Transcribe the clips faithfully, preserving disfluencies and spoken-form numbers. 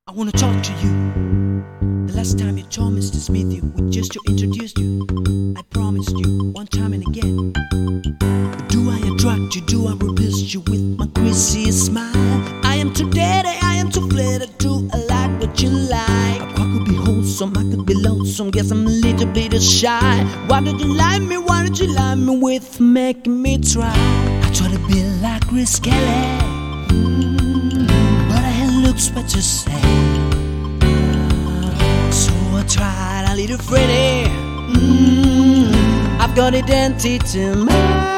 I wanna talk to you. The last time you told Mister Smith you would just to introduce you. I promised you one time and again. Do I attract you? Do I repulse you with my crazy smile? I am too dirty, I am too flattered to like what you like. I could be wholesome, I could be lonesome. Guess I'm a little bit shy. Why don't you like me? Why don't you like me with making me try? I try to be like Chris Kelly, mm, but I had looks what you say. So I tried a little Freddy. mm, I've got identity man.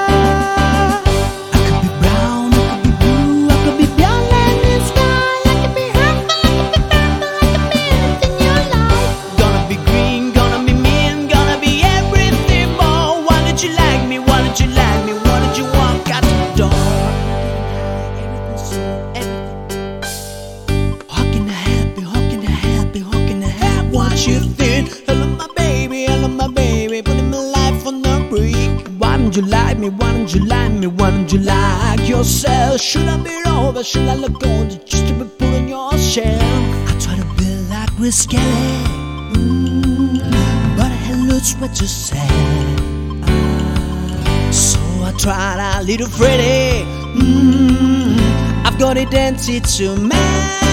You think, hello my baby, hello my baby, putting my life on the brink. Why don't you like me, why don't you like me, why don't you like yourself? Should I be over, should I look older just to be put on your shelf? I try to be like Chris Kelly, mm, but I had looks what you said. uh, So I tried a little Freddy. mm, I've got identity man.